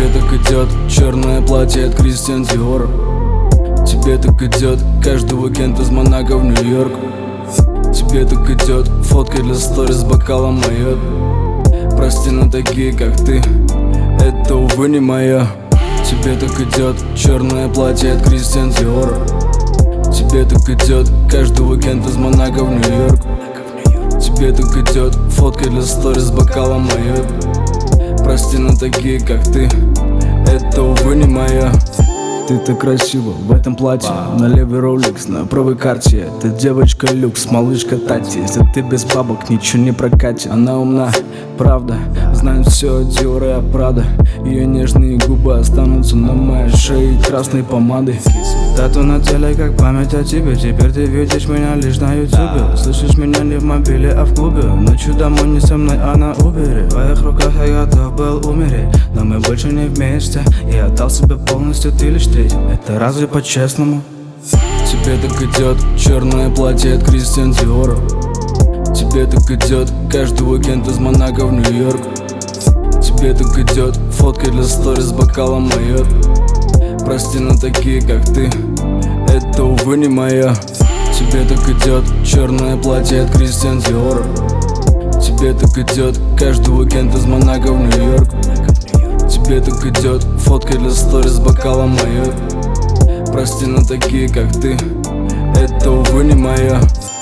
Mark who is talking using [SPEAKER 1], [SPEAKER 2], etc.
[SPEAKER 1] так идет черное платье от Кристиан Диор. Тебе так идет каждый уикенд из Монако в Нью-Йорк. Тебе так идет фотка для сторис с бокалом Майот. Прости, но такие как ты, это, увы, не моё. Тебе так идет черное платье от Кристиан Диор. Тебе так идет каждый уикенд из Монако в Нью-Йорк. Тебе так идет фотка для сторис с бокалом Майот. Прости, но такие как ты, это, увы, не моё. Ты так красива в этом платье, на левый роликс, на правой карте. Ты девочка люкс, малышка Тати. Если ты без бабок, ничего не прокатит. Она умна, правда, знает все от Диора и от Прада. Ее нежные губы останутся на моей шее красной помадой. Тату на теле, как память о тебе. Теперь ты видишь меня лишь на ютубе. Слышишь меня не в мобиле, а в клубе. Ночью домой не со мной, а на убере. В твоих руках я готов был умереть, но мы больше не вместе. Я отдал себе полностью, ты лишь треть. Это разве по-честному? Тебе так идет черное платье от Кристиан Диор. Тебе так идет каждый уикенд из Монако в Нью-Йорк. Тебе так идет фотка для сторис с бокалом Майот. Прости, но такие как ты, это, увы, не моё. Тебе так идет черное платье от Кристиан Диор. Тебе так идет каждый уикенд из Монако в Нью-Йорк. Тебе так идет фотка для сторис с бокалом Майот. Прости, но такие как ты, это, увы, не моё.